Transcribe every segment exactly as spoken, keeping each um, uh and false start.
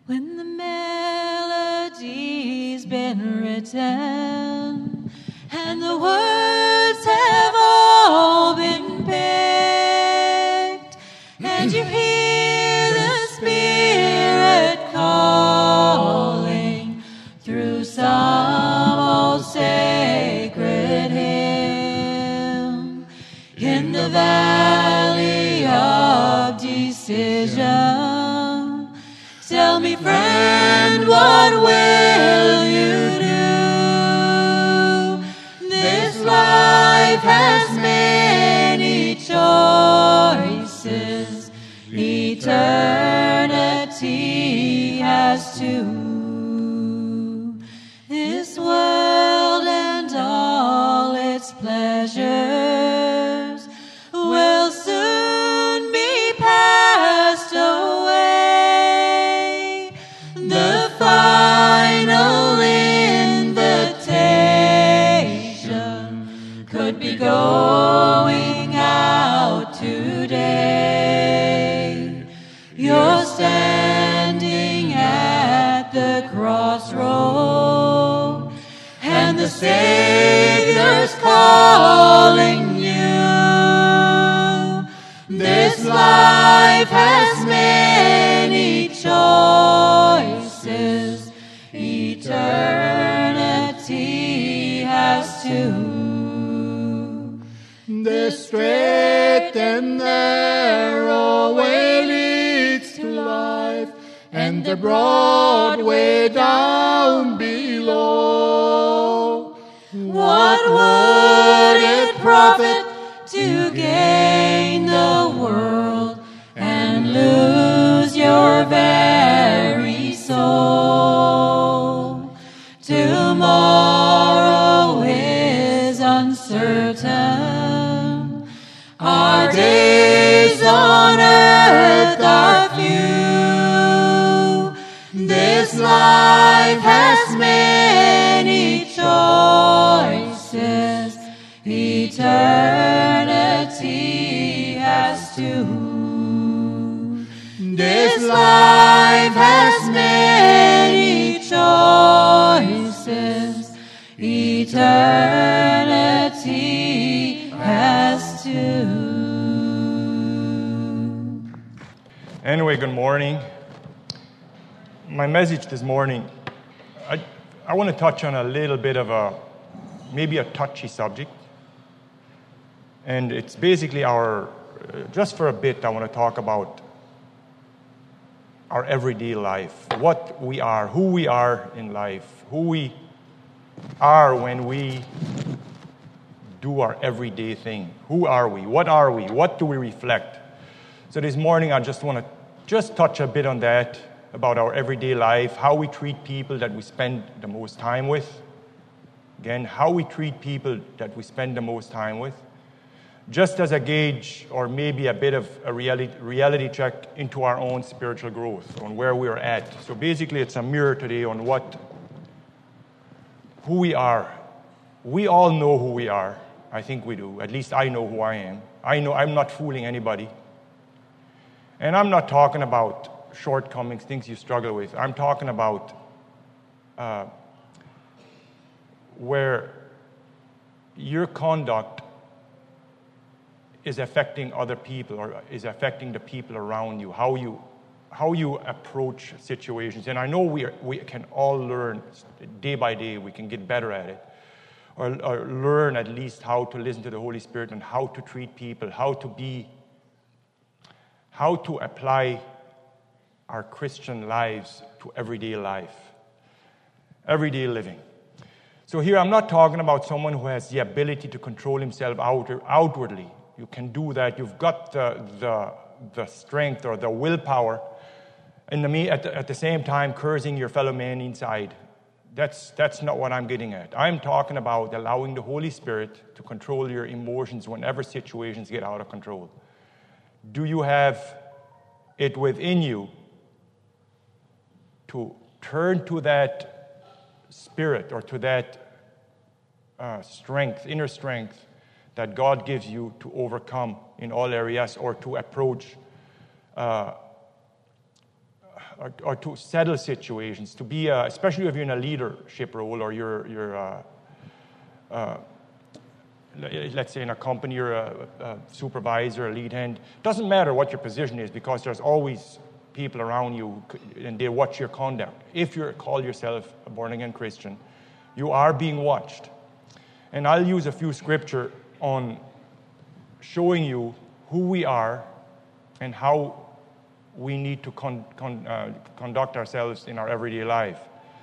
When the melody's been written and the words have all been picked, and you hear the Spirit calling through some old sacred hymn, in the valley of decision, tell me, friend, what will you do? This life has many choices, eternity has two. This world and all its pleasures will soon be passed away. The final invitation could be going out today. You're standing at the crossroad, and the Savior's calling you. This life has many choices, eternity has two. The straight and narrow way leads to life, and the broad way down below. What would it profit to gain the world and lose your very soul? Tomorrow is uncertain. Our days on earth are few. This life has many choices, eternity has two. This life has many choices, eternity has two. Anyway, good morning. My message this morning, I, I want to touch on a little bit of a, maybe a touchy subject. And it's basically our, just for a bit, I want to talk about our everyday life, what we are, who we are in life, who we are when we do our everyday thing. Who are we? What are we? What do we reflect? So this morning I just want to just touch a bit on that, about our everyday life, how we treat people that we spend the most time with. Again, how we treat people that we spend the most time with. Just as a gauge or maybe a bit of a reality, reality check into our own spiritual growth, on where we're at. So basically it's a mirror today on what, who we are. We all know who we are. I think we do. At least I know who I am. I know I'm not fooling anybody. And I'm not talking about shortcomings, things you struggle with. I'm talking about uh, where your conduct is affecting other people or is affecting the people around you, how you how you approach situations. And I know we are, we can all learn day by day, we can get better at it, or, or learn at least how to listen to the Holy Spirit and how to treat people, how to be, how to apply our Christian lives to everyday life, everyday living. So here I'm not talking about someone who has the ability to control himself out, outwardly. You can do that. You've got the the, the strength or the willpower, and the, at, the, at the same time cursing your fellow man inside. That's that's not what I'm getting at. I'm talking about allowing the Holy Spirit to control your emotions whenever situations get out of control. Do you have it within you to turn to that spirit or to that uh, strength, inner strength that God gives you to overcome in all areas or to approach uh, or, or to settle situations, to be, a, especially if you're in a leadership role or you're, you're uh, uh, let's say in a company, you're a, a supervisor, a lead hand. It doesn't matter what your position is because there's always people around you and they watch your conduct. If you call yourself a born-again Christian, you are being watched. And I'll use a few scripture on showing you who we are and how we need to con- con- uh, conduct ourselves in our everyday life.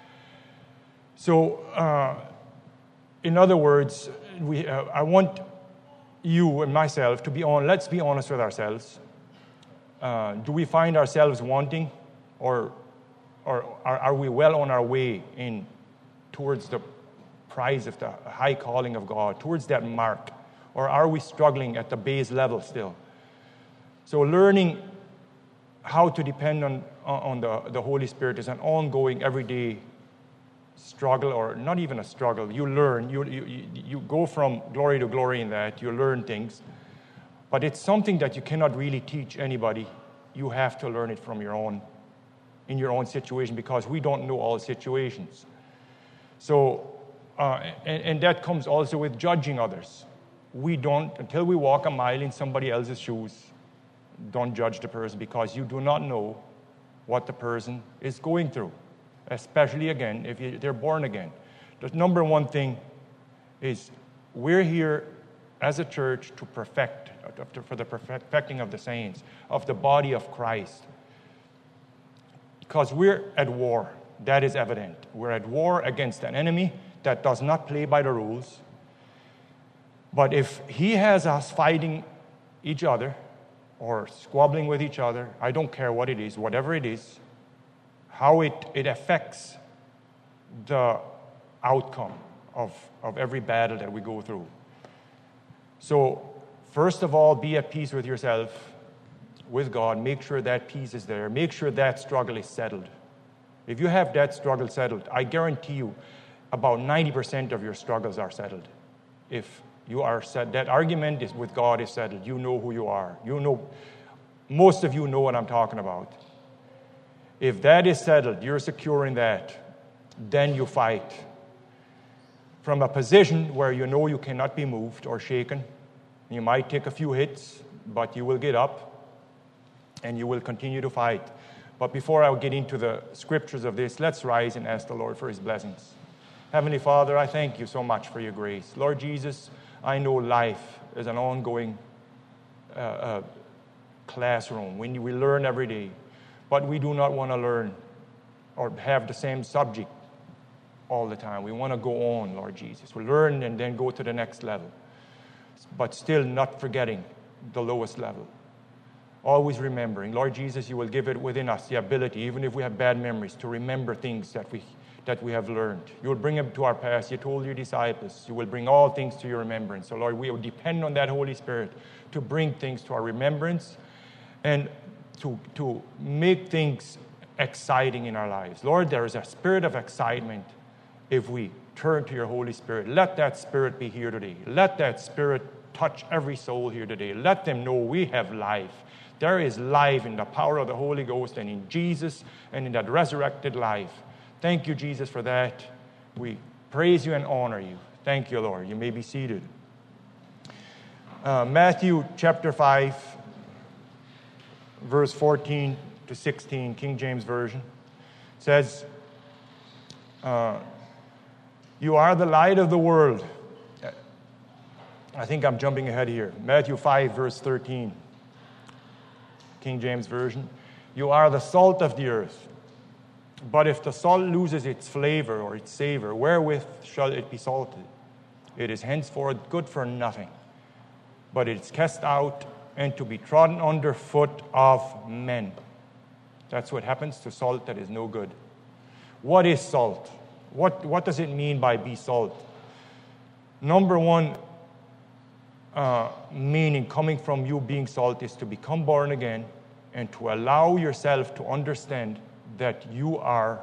So, uh, in other words, we, uh, I want you and myself to be on. Let's be honest with ourselves. Uh, do we find ourselves wanting, or, or are, are we well on our way in towards the prize of the high calling of God, towards that mark, or are we struggling at the base level still? So, learning how to depend on on the, the Holy Spirit is an ongoing, everyday struggle, or not even a struggle. You learn, you, you you go from glory to glory in that. You learn things, but it's something that you cannot really teach anybody. You have to learn it from your own, in your own situation, because we don't know all situations. So, uh, and, and that comes also with judging others. We don't, until we walk a mile in somebody else's shoes, don't judge the person, because you do not know what the person is going through. Especially, again, if you, they're born again. The number one thing is we're here as a church to perfect, for the perfecting of the saints, of the body of Christ. Because we're at war. That is evident. We're at war against an enemy that does not play by the rules. But if he has us fighting each other or squabbling with each other, I don't care what it is, whatever it is, how it, it affects the outcome of, of every battle that we go through. So, first of all, be at peace with yourself, with God. Make sure that peace is there. Make sure that struggle is settled. If you have that struggle settled, I guarantee you about ninety percent of your struggles are settled. If you are set, that argument is with God is settled. You know who you are. You know, most of you know what I'm talking about. If that is settled, you're secure in that, then you fight from a position where you know you cannot be moved or shaken. You might take a few hits, but you will get up and you will continue to fight. But before I get into the scriptures of this, let's rise and ask the Lord for his blessings. Heavenly Father, I thank you so much for your grace. Lord Jesus, I know life is an ongoing uh, uh, classroom when we learn every day. But we do not want to learn or have the same subject all the time. We want to go on, Lord Jesus. We learn and then go to the next level, but still not forgetting the lowest level. Always remembering, Lord Jesus, you will give it within us the ability, even if we have bad memories, to remember things that we that we have learned. You will bring them to our past. You told your disciples, you will bring all things to your remembrance. So, Lord, we will depend on that Holy Spirit to bring things to our remembrance and to, to make things exciting in our lives. Lord, there is a spirit of excitement if we turn to your Holy Spirit. Let that Spirit be here today. Let that Spirit touch every soul here today. Let them know we have life. There is life in the power of the Holy Ghost and in Jesus and in that resurrected life. Thank you, Jesus, for that. We praise you and honor you. Thank you, Lord. You may be seated. Uh, Matthew chapter five, verse fourteen to sixteen, King James Version, says, uh, you are the light of the world. I think I'm jumping ahead here. Matthew five, verse thirteen, King James Version. You are the salt of the earth. But if the salt loses its flavor or its savor, wherewith shall it be salted? It is henceforth good for nothing, but it is cast out and to be trodden under foot of men. That's what happens to salt that is no good. What is salt? What, what does it mean by be salt? Number one uh, meaning coming from you being salt is to become born again and to allow yourself to understand that you are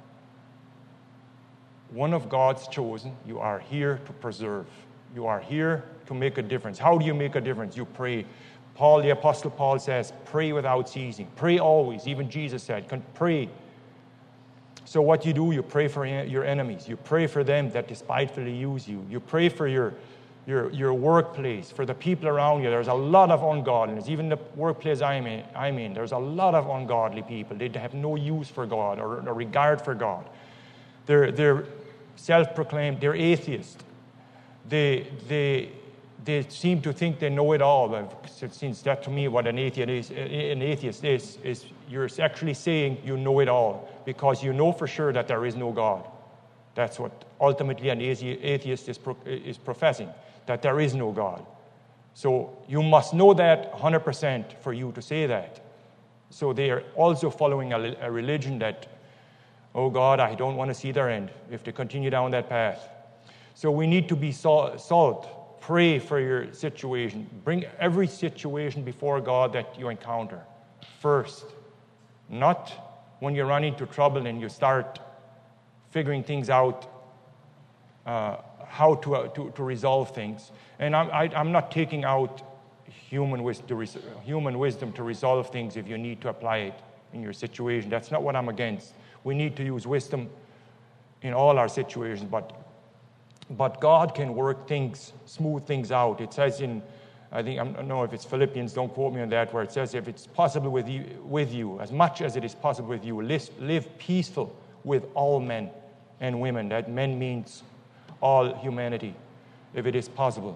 one of God's chosen. You are here to preserve. You are here to make a difference. How do you make a difference? You pray Paul, the Apostle Paul says, pray without ceasing. Pray always. Even Jesus said, pray. So what you do, you pray for your enemies. You pray for them that despitefully use you. You pray for your, your, your workplace, for the people around you. There's a lot of ungodliness. Even the workplace I'm in, I'm in there's a lot of ungodly people. They have no use for God or, or regard for God. They're, they're self-proclaimed. They're atheists. They, they, they seem to think they know it all. Since that to me, what an atheist is, an atheist is, is you're actually saying you know it all because you know for sure that there is no God. That's what ultimately an atheist is, pro, is professing, that there is no God. So you must know that one hundred percent for you to say that. So they are also following a, a religion that, oh God, I don't want to see their end if they continue down that path. So we need to be salt. Pray for your situation. Bring every situation before God that you encounter first. Not when you run into trouble and you start figuring things out, uh, how to, uh, to to resolve things. And I'm, I, I'm not taking out human wisdom, human wisdom to resolve things if you need to apply it in your situation. That's not what I'm against. We need to use wisdom in all our situations, but but God can work things, smooth things out. It says in, I think, I don't know if it's Philippians, don't quote me on that, where it says, if it's possible with you, with you as much as it is possible with you, live, live peaceful with all men and women. That men means all humanity, if it is possible.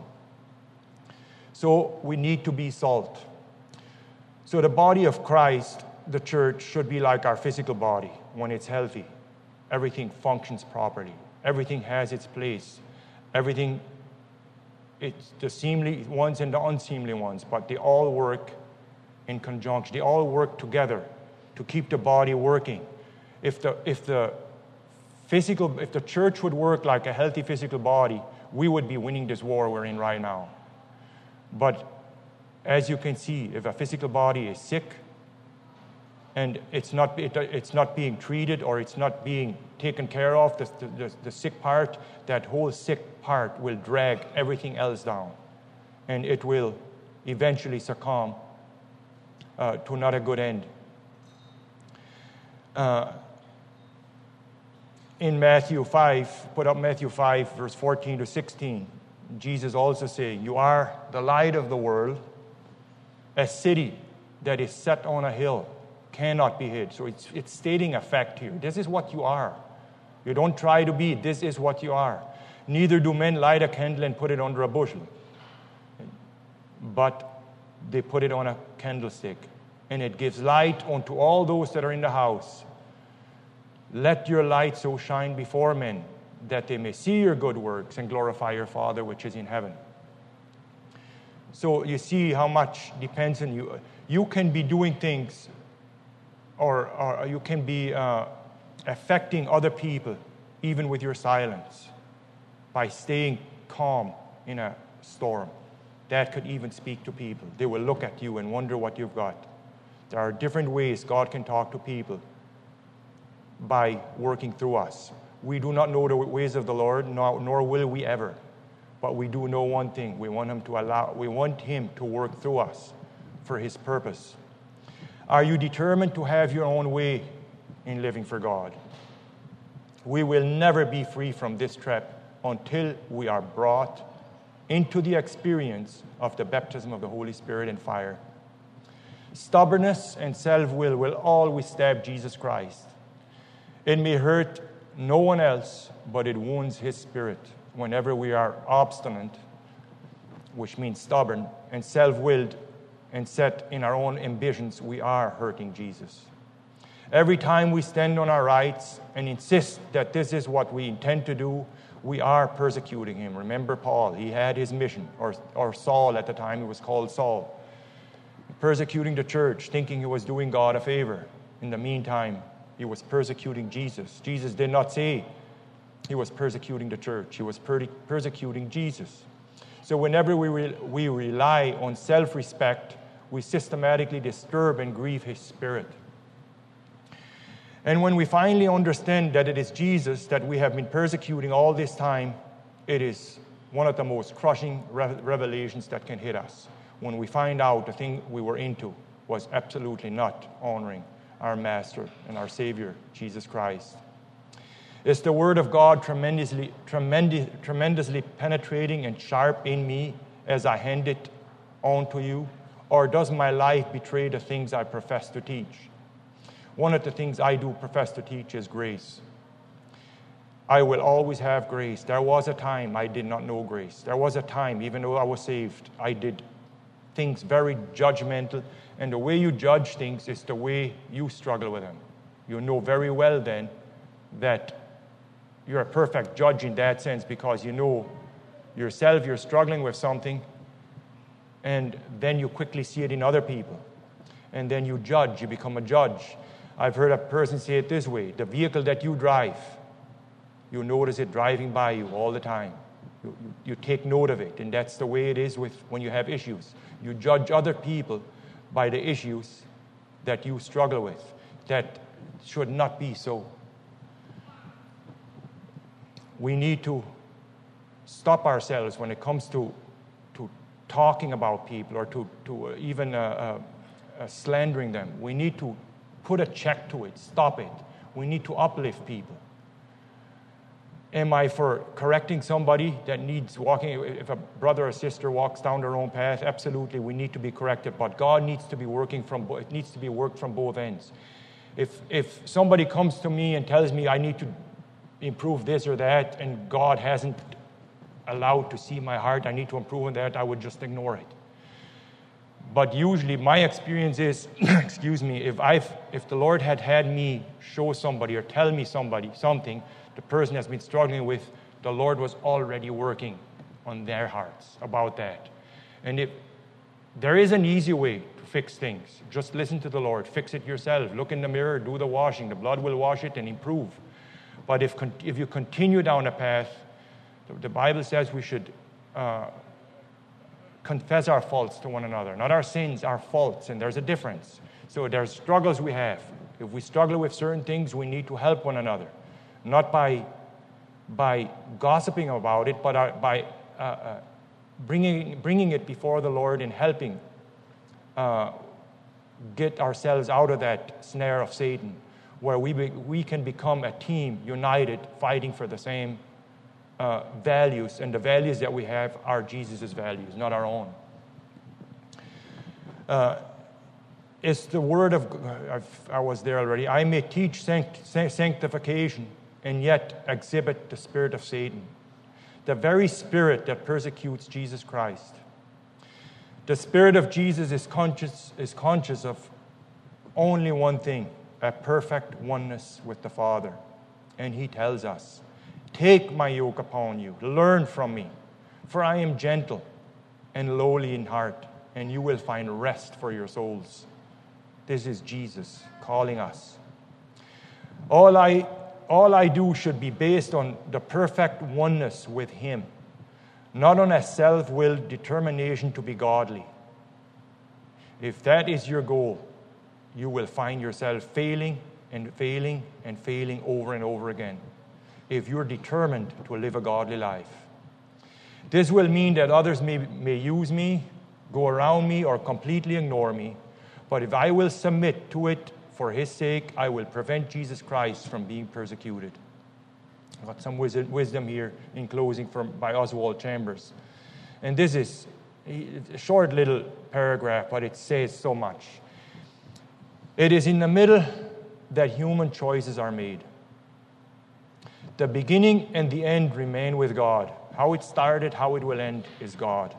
So we need to be salt. So the body of Christ, the church, should be like our physical body when it's healthy. Everything functions properly. Everything has its place. Everything, it's the seemly ones and the unseemly ones, but they all work in conjunction. They all work together to keep the body working. If the if the physical, if the church would work like a healthy physical body, we would be winning this war we're in right now. But as you can see, if a physical body is sick and it's not it, it's not being treated or it's not being taken care of, the, the, the sick part, that whole sick part will drag everything else down. And it will eventually succumb uh, to not a good end. Uh, in Matthew five, put up Matthew five, verse fourteen to sixteen, Jesus also saying, you are the light of the world. A city that is set on a hill cannot be hid. So it's, it's stating a fact here. This is what you are. You don't try to be. This is what you are. Neither do men light a candle and put it under a bushel, but they put it on a candlestick, and it gives light unto all those that are in the house. Let your light so shine before men that they may see your good works and glorify your Father which is in heaven. So you see how much depends on you. You can be doing things, or, or you can be uh, affecting other people, even with your silence, by staying calm in a storm. That could even speak to people. They will look at you and wonder what you've got. There are different ways God can talk to people by working through us. We do not know the ways of the Lord, nor, nor will we ever. But we do know one thing. We want him to allow, we want him to work through us for his purpose. Are you determined to have your own way in living for God? We will never be free from this trap until we are brought into the experience of the baptism of the Holy Spirit and fire. Stubbornness and self-will will always stab Jesus Christ. It may hurt no one else, but it wounds his spirit. Whenever we are obstinate, which means stubborn, and self-willed, and set in our own ambitions, we are hurting Jesus. Every time we stand on our rights and insist that this is what we intend to do, we are persecuting him. Remember Paul, he had his mission, or, or Saul at the time, he was called Saul, persecuting the church, thinking he was doing God a favor. In the meantime, he was persecuting Jesus. Jesus did not say he was persecuting the church. He was per- persecuting Jesus. So whenever we, re- we rely on self-respect, we systematically disturb and grieve his spirit. And when we finally understand that it is Jesus that we have been persecuting all this time, it is one of the most crushing re- revelations that can hit us. when we find out the thing we were into was absolutely not honoring our Master and our Savior, Jesus Christ. Is the Word of God tremendously, tremendous, tremendously penetrating and sharp in me as I hand it on to you? Or does my life betray the things I profess to teach? One of the things I do profess to teach is grace. I will always have grace. There was a time I did not know grace. There was a time, even though I was saved, I did things very judgmental. And the way you judge things is the way you struggle with them. You know very well then that you're a perfect judge in that sense, because you know yourself you're struggling with something, and then you quickly see it in other people. And then you judge, you become a judge. I've heard a person say it this way: the vehicle that you drive, you notice it driving by you all the time. You, you, you take note of it, and that's the way it is with when you have issues. You judge other people by the issues that you struggle with. That should not be so. We need to stop ourselves when it comes to, to talking about people or to, to even uh, uh, uh, slandering them. We need to put a check to it, stop it. We need to uplift people. Am I for correcting somebody that needs walking? If a brother or sister walks down their own path, absolutely, we need to be corrected. But God needs to be working from, it needs to be worked from both ends. If if somebody comes to me and tells me I need to improve this or that, and God hasn't allowed to see my heart, I need to improve on that, I would just ignore it. But usually my experience is, excuse me, if I've if the Lord had had me show somebody or tell me somebody something the person has been struggling with, the Lord was already working on their hearts about that. And if there is an easy way to fix things, just listen to the Lord, fix it yourself, look in the mirror, do the washing, the blood will wash it and improve. But if if you continue down a path, the, the Bible says we should uh, confess our faults to one another, not our sins, our faults, and there's a difference. So there's struggles we have. If we struggle with certain things, we need to help one another. Not by by gossiping about it, but uh, by uh, uh, bringing bringing it before the Lord and helping uh, get ourselves out of that snare of Satan, where we be, we can become a team united, fighting for the same uh, values, and the values that we have are Jesus' values, not our own. Uh, it's the word of I've, I was there already. I may teach sanct, sanctification, and yet exhibit the spirit of Satan, the very spirit that persecutes Jesus Christ. The spirit of Jesus is conscious, is conscious of only one thing, a perfect oneness with the Father. And he tells us, "Take my yoke upon you, learn from me, for I am gentle and lowly in heart, and you will find rest for your souls." This is Jesus calling us. All I All I do should be based on the perfect oneness with him, not on a self-willed determination to be godly. If that is your goal, you will find yourself failing and failing and failing over and over again if you're determined to live a godly life. This will mean that others may, may use me, go around me, or completely ignore me. But if I will submit to it for his sake, I will prevent Jesus Christ from being persecuted. I've got some wisdom here in closing from, by Oswald Chambers. And this is a short little paragraph, but it says so much. It is in the middle that human choices are made. The beginning and the end remain with God. How it started, how it will end is God.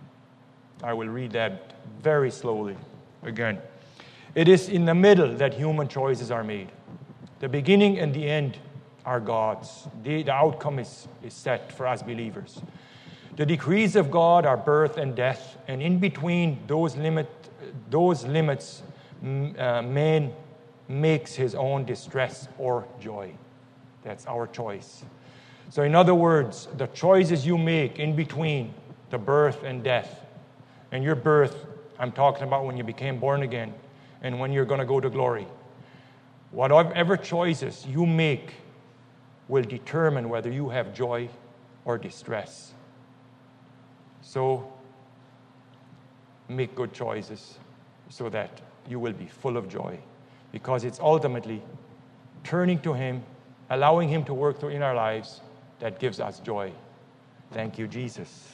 I will read that very slowly again. It is in the middle that human choices are made. The beginning and the end are God's. The, the outcome is, is set for us believers. The decrees of God are birth and death, and in between those, limit, those limits, uh, man makes his own distress or joy. That's our choice. So in other words, the choices you make in between the birth and death, and your birth, I'm talking about when you became born again, and when you're going to go to glory. Whatever choices you make will determine whether you have joy or distress. So make good choices so that you will be full of joy. Because it's ultimately turning to Him, allowing Him to work through in our lives that gives us joy. Thank you, Jesus.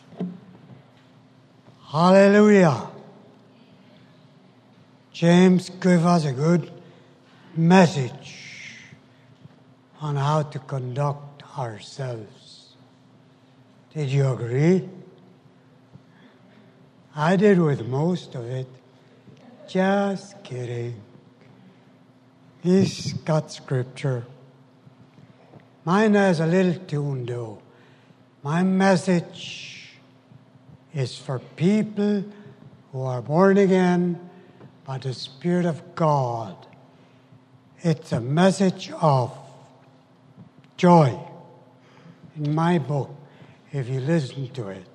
Hallelujah. James gave us a good message on how to conduct ourselves. Did you agree? I did with most of it. Just kidding. He's got scripture. Mine has a little tune though. My message is for people who are born again by the Spirit of God. It's a message of joy in my book, if you listen to it.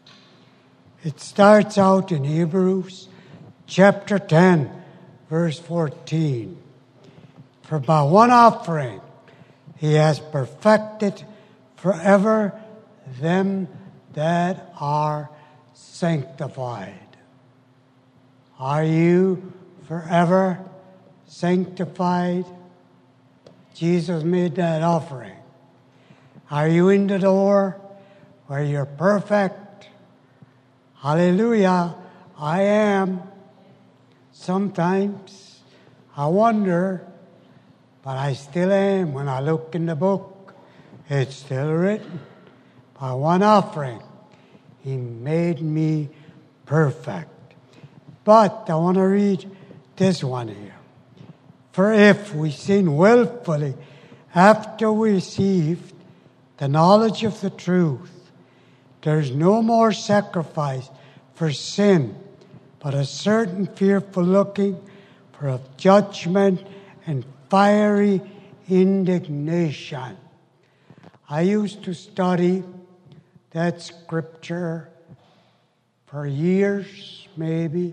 It starts out in Hebrews chapter ten, verse fourteen. For by one offering He has perfected forever them that are sanctified. Are you forever sanctified? Jesus made that offering. Are you in the door where you're perfect? Hallelujah, I am. Sometimes I wonder, but I still am. When I look in the book, it's still written. By one offering, He made me perfect. But I want to read this one here. For if we sin willfully after we received the knowledge of the truth, there is no more sacrifice for sin, but a certain fearful looking for of judgment and fiery indignation. I used to study that scripture for years, maybe.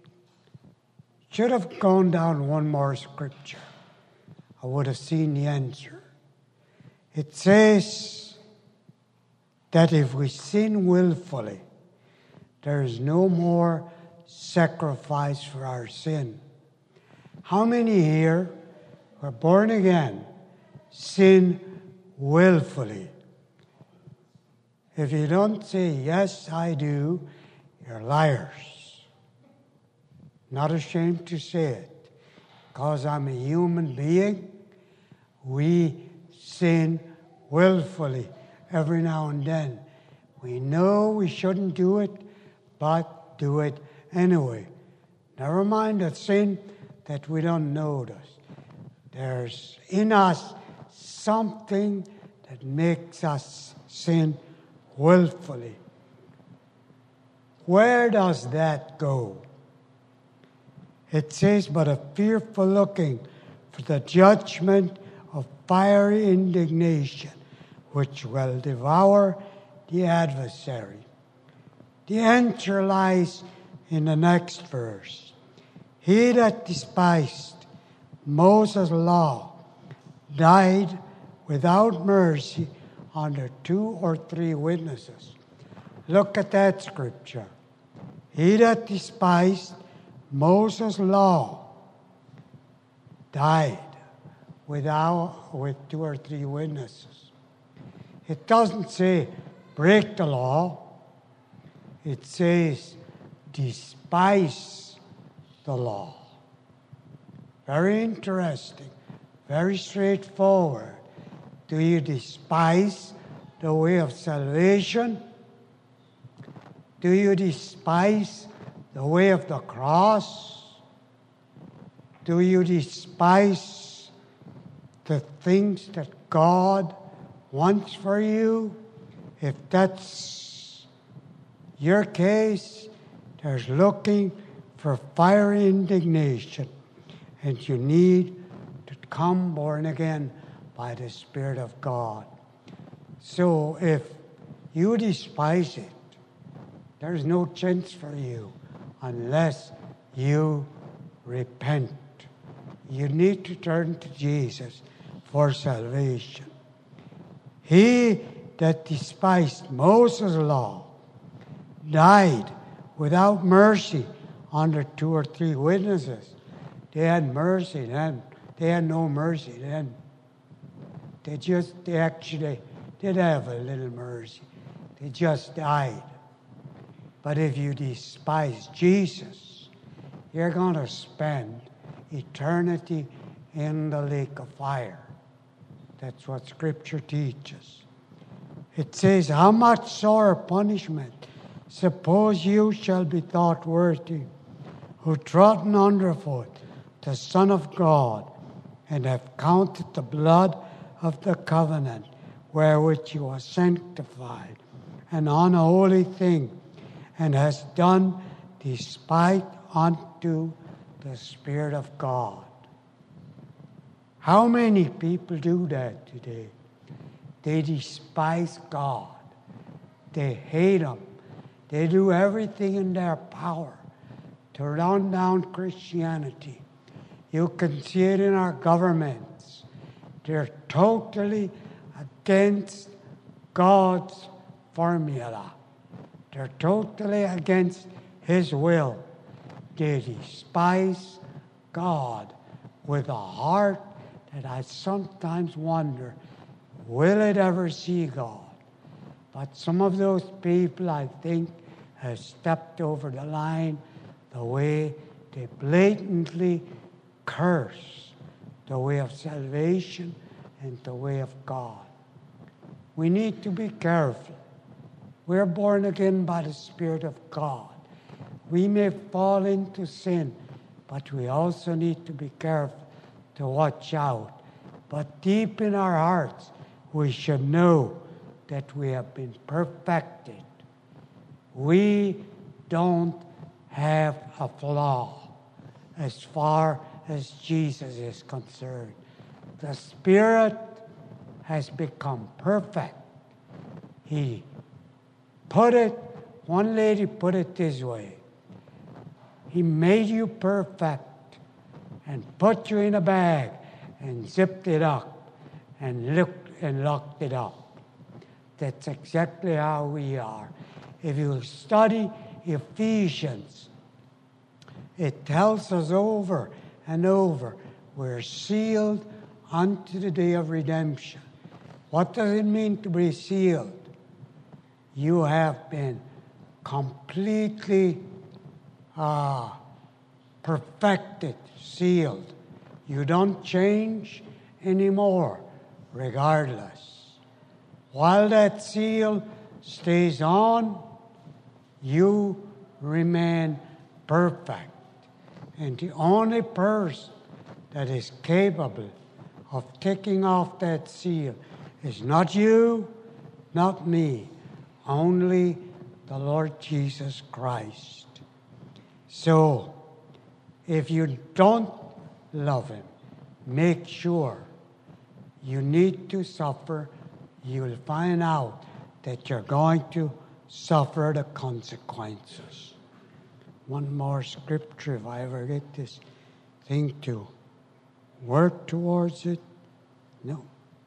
Should have gone down one more scripture. I would have seen the answer. It says that if we sin willfully, there is no more sacrifice for our sin. How many here who are born again sin willfully? If you don't say, yes, I do, you're liars. Not ashamed to say it, because I'm a human being. We sin willfully every now and then. We know we shouldn't do it, but do it anyway. Never mind the sin that we don't notice. There's in us something that makes us sin willfully. Where does that go? It says, but a fearful looking for the judgment of fiery indignation, which will devour the adversary. The answer lies in the next verse. He that despised Moses' law died without mercy under two or three witnesses. Look at that scripture. He that despised Moses' law died without with two or three witnesses. It doesn't say break the law. It says despise the law. Very interesting. Very straightforward. Do you despise the way of salvation? Do you despise the way of the cross? Do you despise the things that God wants for you? If that's your case, there's looking for fiery indignation, and you need to come born again by the Spirit of God. So if you despise it, there's no chance for you unless you repent. You need to turn to Jesus for salvation. He that despised Moses' law died without mercy under two or three witnesses. They had mercy then. They had no mercy then. They just, they actually did have a little mercy. They just died. But if you despise Jesus, you're going to spend eternity in the lake of fire. That's what Scripture teaches. It says, how much sore punishment suppose you shall be thought worthy, who trodden underfoot the Son of God, and have counted the blood of the covenant wherewith you are sanctified, an unholy thing, and has done despite unto the Spirit of God. How many people do that today? They despise God. They hate Him. They do everything in their power to run down Christianity. You can see it in our governments. They're totally against God's formula. They're totally against His will. They despise God with a heart that I sometimes wonder, will it ever see God? But some of those people, I think, have stepped over the line the way they blatantly curse the way of salvation and the way of God. We need to be careful. We're born again by the Spirit of God. We may fall into sin, but we also need to be careful to watch out. But deep in our hearts, we should know that we have been perfected. We don't have a flaw as far as Jesus is concerned. The Spirit has become perfect. He put it, one lady put it this way. He made you perfect and put you in a bag and zipped it up and looked and locked it up. That's exactly how we are. If you study Ephesians, it tells us over and over, we're sealed unto the day of redemption. What does it mean to be sealed? You have been completely uh, perfected, sealed. You don't change anymore, regardless. While that seal stays on, you remain perfect. And the only person that is capable of taking off that seal is not you, not me, only the Lord Jesus Christ. So, if you don't love Him, make sure you need to suffer. You'll find out that you're going to suffer the consequences. One more scripture, if I ever get this thing to work towards it. No.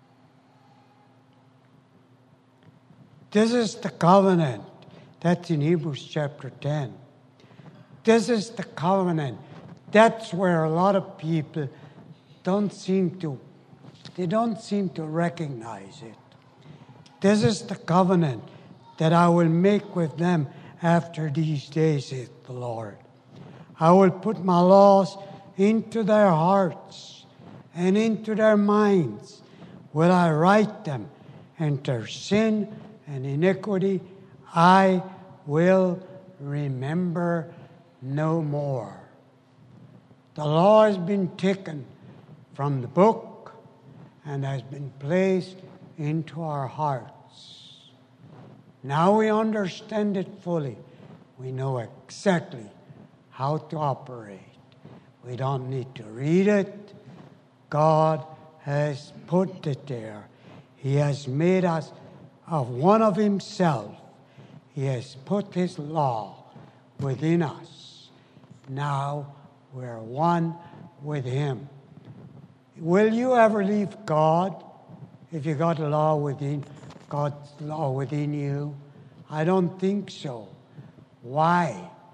This is the covenant. That's in Hebrews chapter ten. This is the covenant. That's where a lot of people don't seem to, they don't seem to recognize it. This is the covenant that I will make with them after these days, saith the Lord. I will put my laws into their hearts and into their minds will I write them, and their sin and iniquity I will remember no more. The law has been taken from the book and has been placed into our hearts. Now we understand it fully. We know exactly how to operate. We don't need to read it. God has put it there. He has made us of one of Himself. He has put His law within us. Now we're one with Him. Will you ever leave God if you got a law within God's law within you? I don't think so. Why?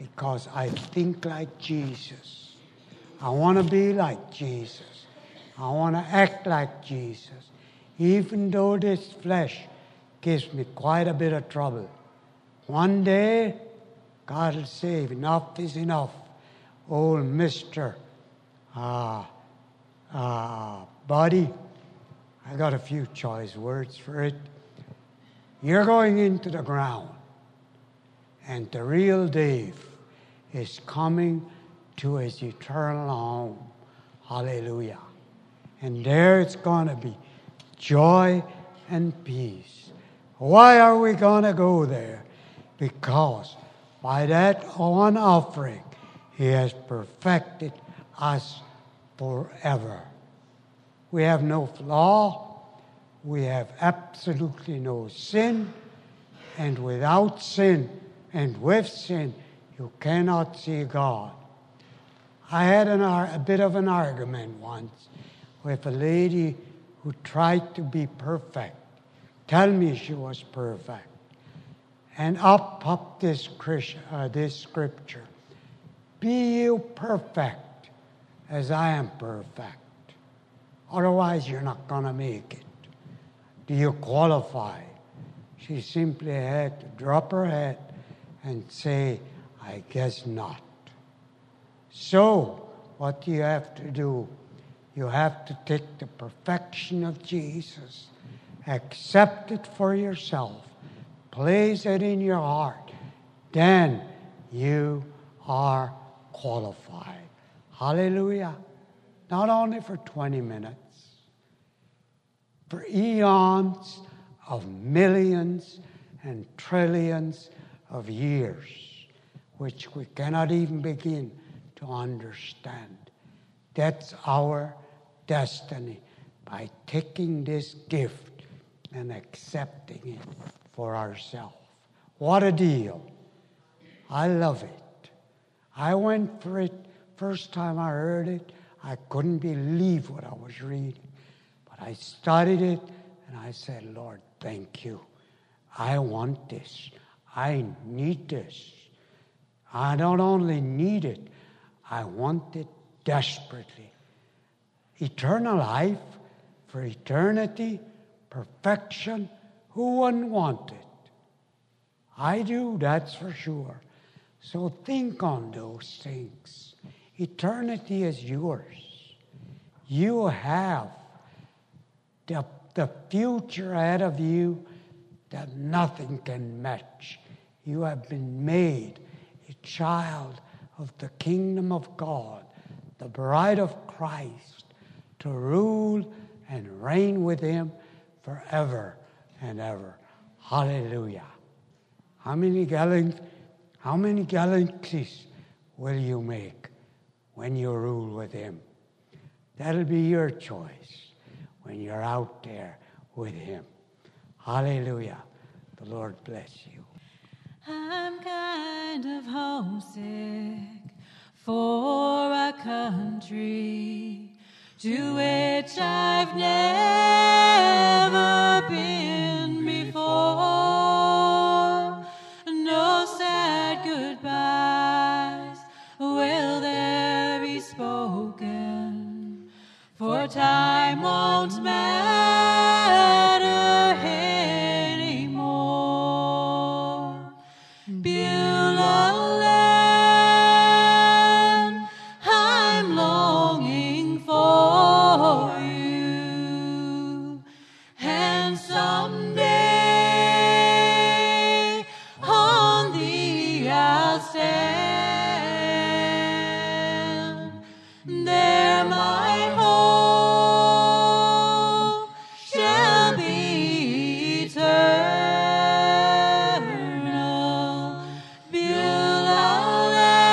because I think like Jesus. I want to be like Jesus. I want to act like Jesus. Even though this flesh gives me quite a bit of trouble. One day, God will say, enough is enough. Old Mister Uh, uh, Buddy, I got a few choice words for it. You're going into the ground, and the real Dave is coming to his eternal home. Hallelujah. And there it's going to be joy and peace. Why are we going to go there? Because by that one offering, he has perfected us forever. We have no flaw. We have absolutely no sin. And without sin and with sin, you cannot see God. I had an, a bit of an argument once with a lady who tried to be perfect. Tell me she was perfect. And up popped this, uh, this scripture. Be you perfect as I am perfect. Otherwise, you're not going to make it. Do you qualify? She simply had to drop her head and say, I guess not. So, what do you have to do? You have to take the perfection of Jesus, accept it for yourself, place it in your heart. Then you are qualified. Hallelujah. Not only for twenty minutes, for eons of millions and trillions of years, which we cannot even begin to understand. That's our destiny by taking this gift and accepting it for ourselves. What a deal. I love it. I went for it. First time I heard it, I couldn't believe what I was reading. But I studied it, and I said, Lord, thank you. I want this. I need this. I don't only need it, I want it desperately. Eternal life for eternity, perfection, who wouldn't want it? I do, that's for sure. So think on those things. Eternity is yours. You have the, the future ahead of you that nothing can match. You have been made a child of the kingdom of God, the bride of Christ, to rule and reign with him forever and ever. Hallelujah. How many gallons, how many galaxies will you make when you rule with him? That'll be your choice when you're out there with him. Hallelujah. The Lord bless you. I'm kind of homesick for a country to which I've never been before. No sad goodbyes will there be spoken, for time won't matter anymore. Beulah land, I'm longing for you, and someday on thee I'll stand. There my hope shall be eternal. Beulah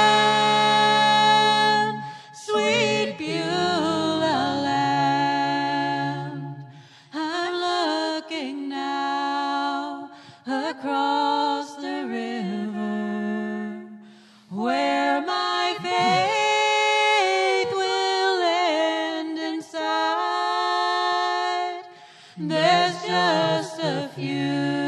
land, sweet Beulah land. I'm looking now across the river where my faith will end inside. There's just a few